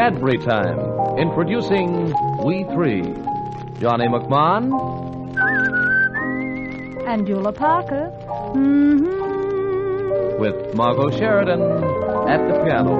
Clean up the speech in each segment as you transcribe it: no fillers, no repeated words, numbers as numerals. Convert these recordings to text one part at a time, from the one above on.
Cadbury Time, introducing We Three. Johnny McMahon. And Eula Parker. With Margot Sheridan at the piano.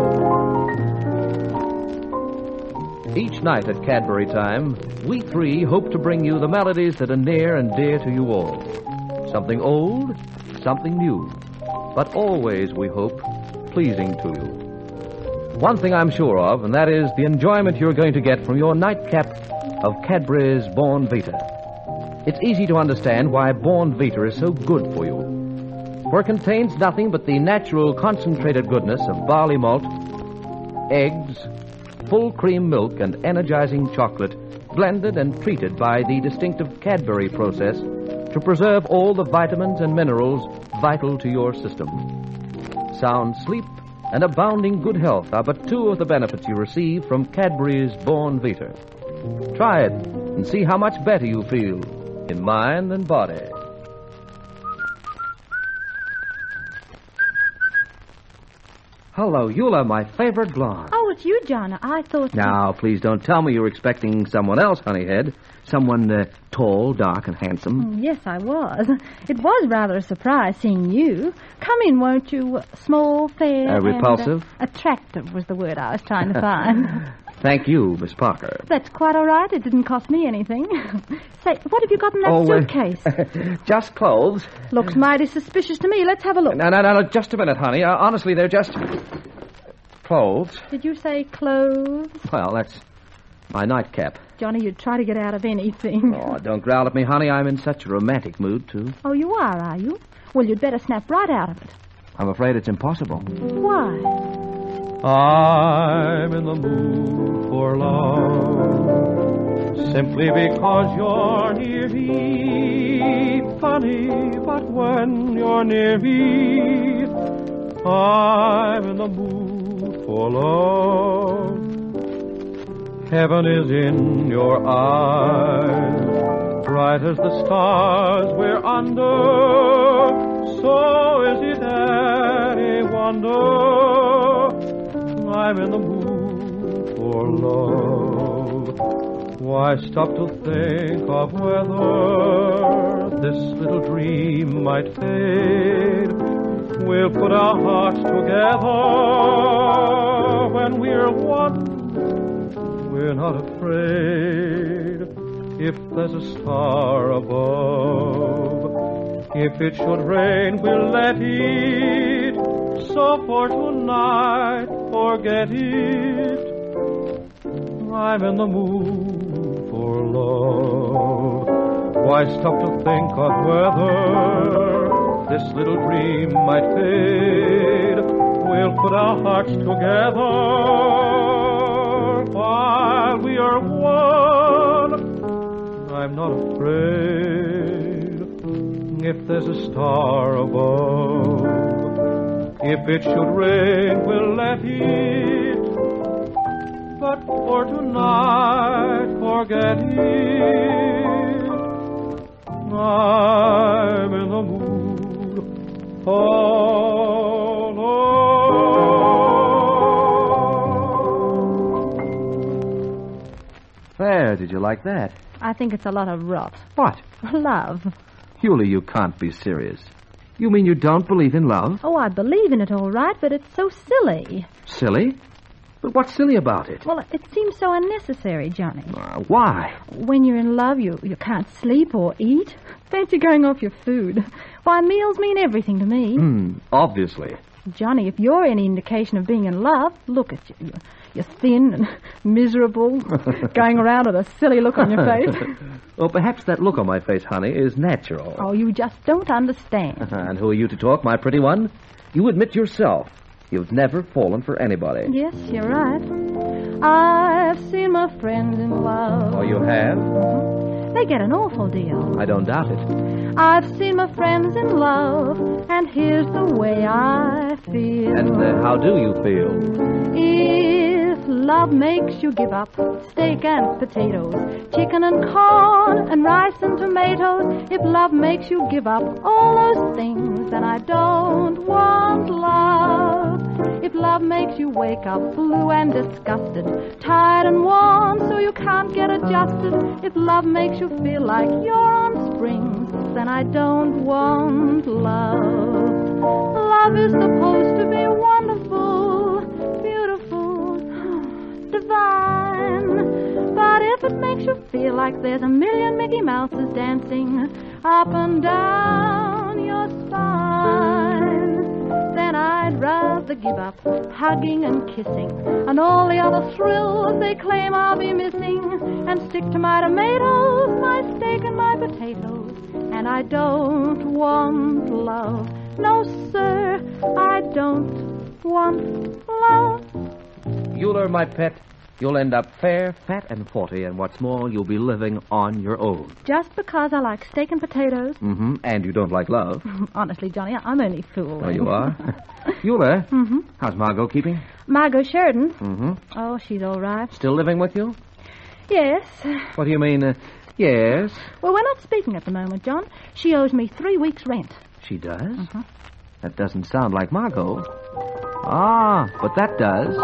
Each night at Cadbury Time, We Three hope to bring you the melodies that are near and dear to you all. Something old, something new, but always, we hope, pleasing to you. One thing I'm sure of, and that is the enjoyment you're going to get from your nightcap of Cadbury's Born Vita. It's easy to understand why Born Vita is so good for you. For it contains nothing but the natural concentrated goodness of barley malt, eggs, full cream milk, and energizing chocolate blended and treated by the distinctive Cadbury process to preserve all the vitamins and minerals vital to your system. Sound sleep and abounding good health are but two of the benefits you receive from Cadbury's Born Vita. Try it and see how much better you feel in mind and body. Hello, Eula, my favorite blonde. Oh, it's you, John. I thought... Now, please don't tell me you were expecting someone else, Honeyhead. Someone tall, dark, and handsome. Yes, I was. It was rather a surprise seeing you. Come in, won't you? Small, fair, repulsive? And, attractive was the word I was trying to find. Thank you, Miss Parker. That's quite all right. It didn't cost me anything. Say, what have you got in that suitcase? Just clothes. Looks mighty suspicious to me. Let's have a look. No, just a minute, honey. Honestly, they're just clothes. Did you say clothes? Well, that's my nightcap. Johnny, you'd try to get out of anything. Oh, don't growl at me, honey. I'm in such a romantic mood, too. Oh, you are you? Well, you'd better snap right out of it. I'm afraid it's impossible. Why? I'm in the mood for love, simply because you're near me. Funny, but when you're near me, I'm in the mood for love. Heaven is in your eyes, bright as the stars we're under. So is it any wonder I'm in the mood for love? Why stop to think of whether this little dream might fade? We'll put our hearts together when we're one. We're not afraid if there's a star above. If it should rain, we'll let it. So for tonight, forget it. I'm in the mood for love. Why stop to think of whether this little dream might fade? We'll put our hearts together while we are one. I'm not afraid if there's a star above. If it should rain, we'll let it. But for tonight, forget it. I'm in the mood for love. There, did you like that? I think it's a lot of rot. What? Love. Eula, you can't be serious. You mean you don't believe in love? Oh, I believe in it all right, but it's so silly. Silly? But what's silly about it? Well, it seems so unnecessary, Johnny. Why? When you're in love, you can't sleep or eat. Fancy going off your food. Why, meals mean everything to me. Obviously. Johnny, if you're any indication of being in love, look at you. You're thin and miserable, going around with a silly look on your face. Well, perhaps that look on my face, honey, is natural. Oh, you just don't understand. And who are you to talk, my pretty one? You admit yourself you've never fallen for anybody. Yes, you're right. I've seen my friends in love. Oh, you have? They get an awful deal. I don't doubt it. I've seen my friends in love, and here's the way I feel. And how do you feel? If love makes you give up steak and potatoes, chicken and corn, and rice and tomatoes, if love makes you give up all those things, then I don't want love. If love love makes you wake up blue and disgusted, tired and worn so you can't get adjusted, if love makes you feel like you're on springs, then I don't want love. Love is supposed to be wonderful, beautiful, divine. But if it makes you feel like there's a million Mickey Mouses dancing up and down your spine, then I'd rather give up hugging and kissing and all the other thrills they claim I'll be missing, and stick to my tomatoes, my steak and my potatoes. And I don't want love. No, sir, I don't want love. Euler, my pet, you'll end up fair, fat, and 40, and what's more, you'll be living on your own. Just because I like steak and potatoes? Mm-hmm, and you don't like love. Honestly, Johnny, I'm only fooling. Oh, you are? Euler, how's Margot keeping? Margot Sheridan? Mm-hmm. Oh, she's all right. Still living with you? Yes. What do you mean, yes? Well, we're not speaking at the moment, John. She owes me 3 weeks' rent. She does? Mm-hmm. That doesn't sound like Margot. Ah, but that does.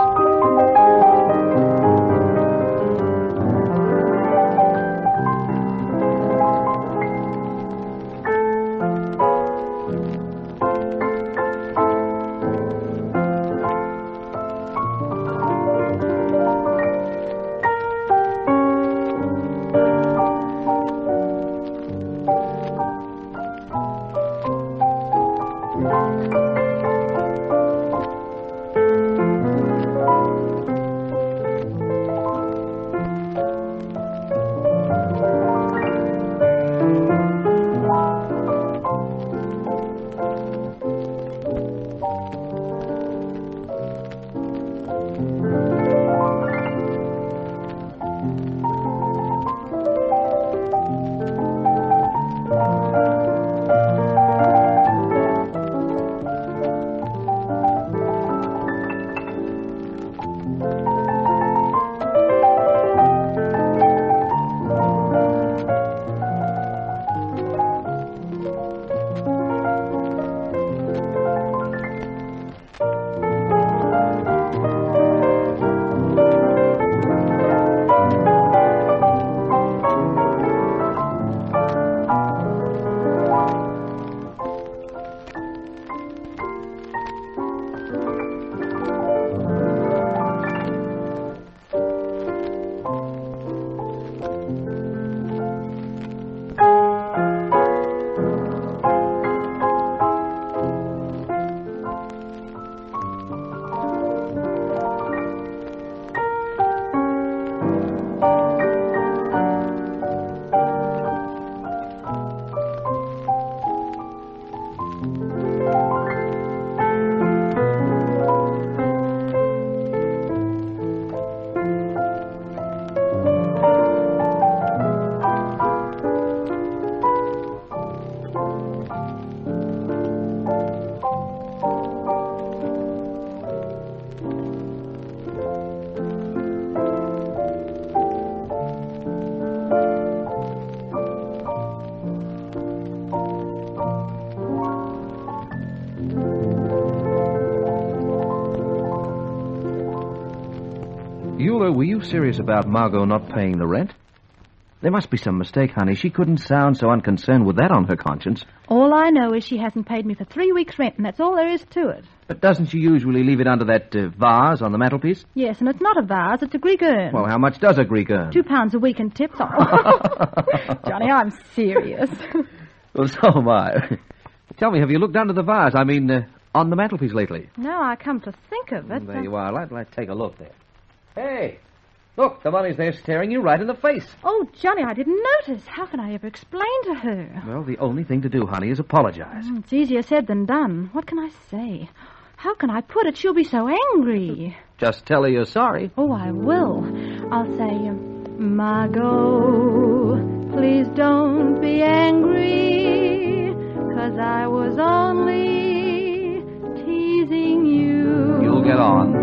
Euler, were you serious about Margot not paying the rent? There must be some mistake, honey. She couldn't sound so unconcerned with that on her conscience. All I know is she hasn't paid me for 3 weeks' rent, and that's all there is to it. But doesn't she usually leave it under that vase on the mantelpiece? Yes, and it's not a vase, it's a Greek urn. Well, how much does a Greek earn? £2 a week in tips. Oh. Johnny, I'm serious. Well, so am I. Tell me, have you looked under the vase? I mean, on the mantelpiece lately? No, I come to think of it. There you are. Let's take a look there. Hey, look, the money's there staring you right in the face. Oh, Johnny, I didn't notice. How can I ever explain to her? Well, the only thing to do, honey, is apologize. It's easier said than done. What can I say? How can I put it? She'll be so angry. Just tell her you're sorry. Oh, I will. I'll say, Margot, please don't be angry, 'cause I was only teasing you. You'll get on.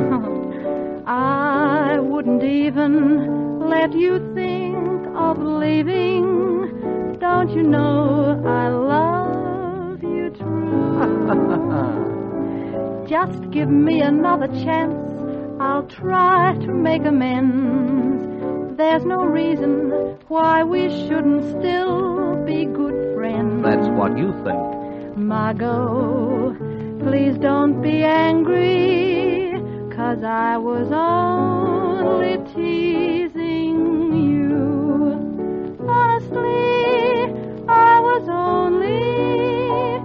I wouldn't even let you think of leaving. Don't you know I love you true? Just give me another chance. I'll try to make amends. There's no reason why we shouldn't still be good friends. That's what you think. Margot, please don't be angry, 'cause I was only teasing you. Honestly, I was only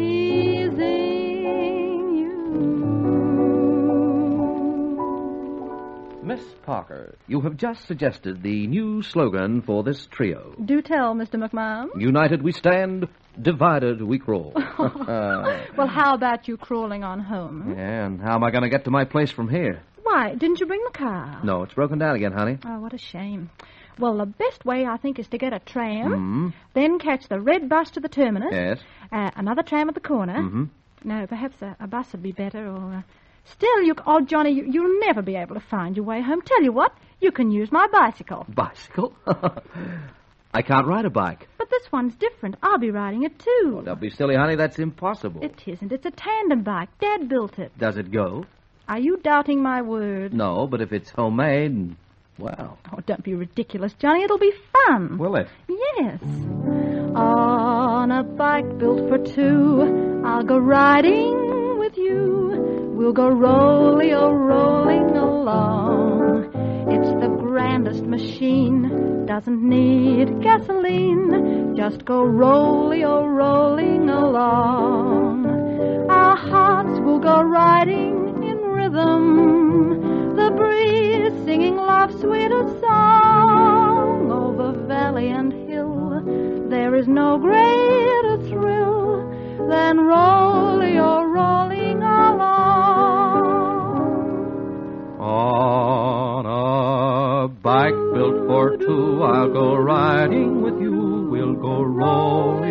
teasing you. Miss Parker, you have just suggested the new slogan for this trio. Do tell, Mr. McMahon. United we stand, divided we crawl. Well, how about you crawling on home? Yeah, and how am I going to get to my place from here? Why, didn't you bring the car? No, it's broken down again, honey. Oh, what a shame. Well, the best way, I think, is to get a tram, then catch the red bus to the terminus. Yes. Another tram at the corner. Mm-hmm. No, perhaps a bus would be better, or... Still, oh, Johnny, you'll never be able to find your way home. Tell you what, you can use my bicycle. Bicycle? I can't ride a bike. But this one's different. I'll be riding it, too. Oh, don't be silly, honey. That's impossible. It isn't. It's a tandem bike. Dad built it. Does it go? Are you doubting my word? No, but if it's homemade, well... Oh, don't be ridiculous, Johnny. It'll be fun. Will it? Yes. On a bike built for two, I'll go riding with you. We'll go rolling along. It's the grandest machine. Doesn't need gasoline. Just go rolling along. Our hearts will go riding in rhythm. The breeze singing love's sweetest song. Over valley and hill, there is no greater thrill than rolling along. On a bike built for two, I'll go riding with you. We'll go rolling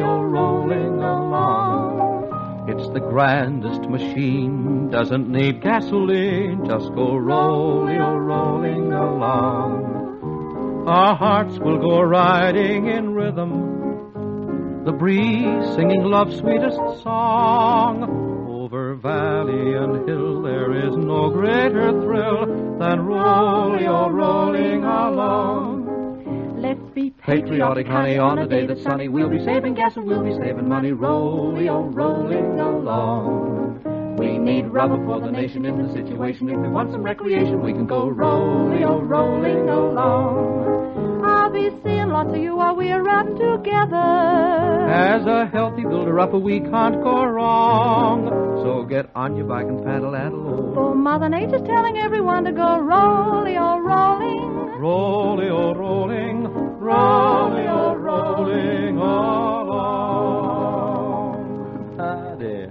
along. It's the grandest machine, doesn't need gasoline. Just go rolling along. Our hearts will go riding in rhythm. The breeze singing love's sweetest song. Over valley and hill, there is no greater thrill than rolling along. Let's be Patriotic, honey, on a day that's sunny. We'll be saving gas and we'll be saving money. Rolling along. We need rubber for the nation in the situation. If we want some recreation, we can go rolling along. I'll be seeing lots of you while we're riding together. As a healthy builder-upper, we can't go wrong. So get on your bike and paddle that along. For Mother Nature's telling everyone to go rolling along. Ah, dear.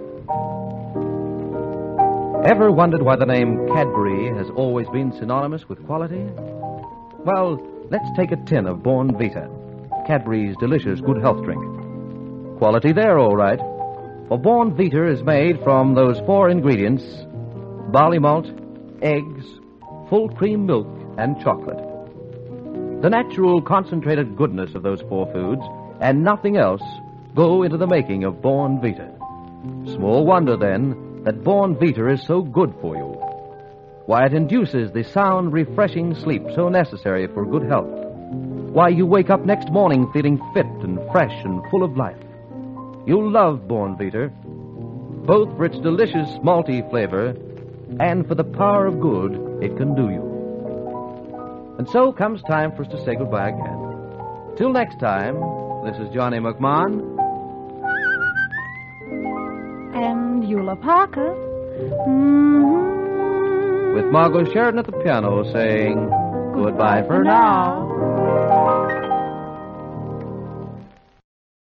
Ever wondered why the name Cadbury has always been synonymous with quality? Well, let's take a tin of Born Vita, Cadbury's delicious good health drink. Quality there, all right. For Born Vita is made from those four ingredients: barley malt, eggs, full cream milk, and chocolate. The natural concentrated goodness of those four foods and nothing else go into the making of Born Vita. Small wonder, then, that Born Vita is so good for you. Why, it induces the sound, refreshing sleep so necessary for good health. Why, you wake up next morning feeling fit and fresh and full of life. You'll love Born Vita, both for its delicious malty flavor and for the power of good it can do you. And so comes time for us to say goodbye again. Till next time, this is Johnny McMahon. And Eula Parker. With Margot Sheridan at the piano saying, goodbye for now.